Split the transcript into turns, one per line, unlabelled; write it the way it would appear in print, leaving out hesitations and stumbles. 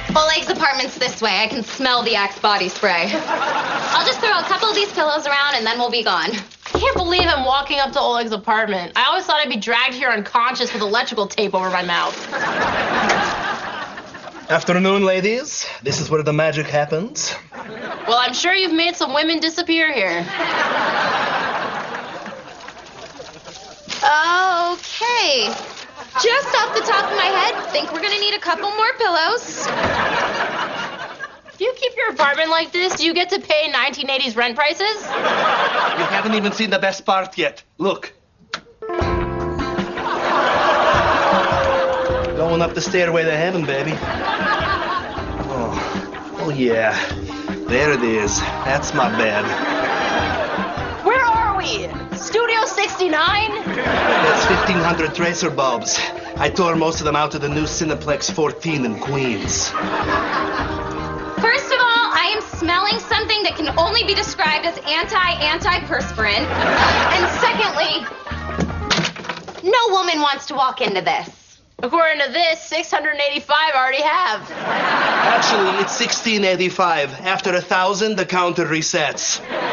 Full Eggs Apartment's this way. I can smell the Axe body spray. I'll just throw a couple of these pillows around and then we'll be gone.
I can't believe I'm walking up to Oleg's apartment. I always thought I'd be dragged here unconscious with electrical tape over my mouth.
Afternoon, ladies. This is where the magic happens.
Well, I'm sure you've made some women disappear here.
Okay. Just off the top of my head, think we're gonna need a couple more pillows.
If you keep your apartment like this, do you get to pay 1980s rent prices?
You haven't even seen the best part yet. Look. Going up the stairway to heaven, baby. Oh yeah. There it is. That's my bed.
Where are we? Studio 69?
That's 1,500 tracer bulbs. I tore most of them out of the new Cineplex 14 in Queens.
First of all, I am smelling something that can only be described as anti-perspirant. And secondly, no woman wants to walk into this.
According to this, 685 already have.
Actually, it's 1685. After 1,000, the counter resets.